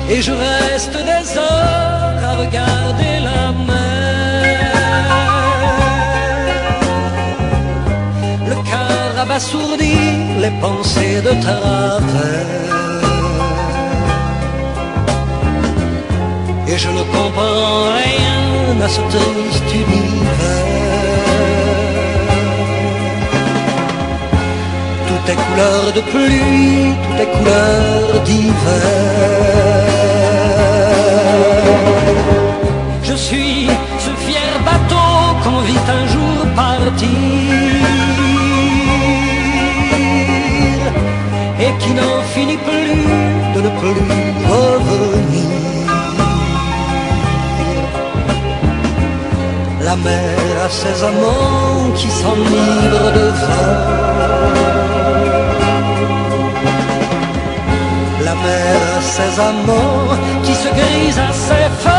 et je reste des heures à regarder la mer. Le cœur abasourdi, les pensées de travers, et je ne comprends rien à ce triste univers. Tout est couleur de pluie, tout est couleur d'hiver. Je suis ce fier bateau qu'on vit un jour partir et qui n'en finit plus de ne plus revenir. La mer a ses amants qui s'enivrent de vin. La mer a ses amants qui se grisent à ses fêtes.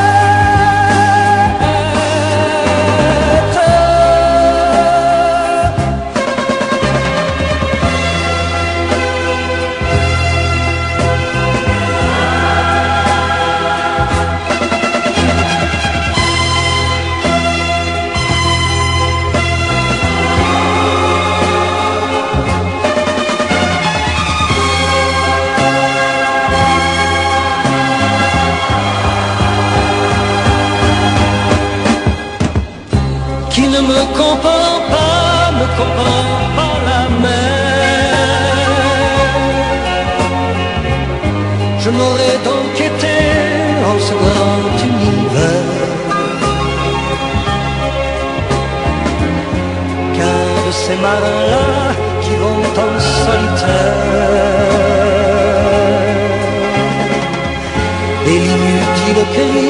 Qui ne me comprend pas la mer. Je n'aurais donc été en ce grand univers qu'un de ces marins-là qui vont en solitaire. Et l'inutile cri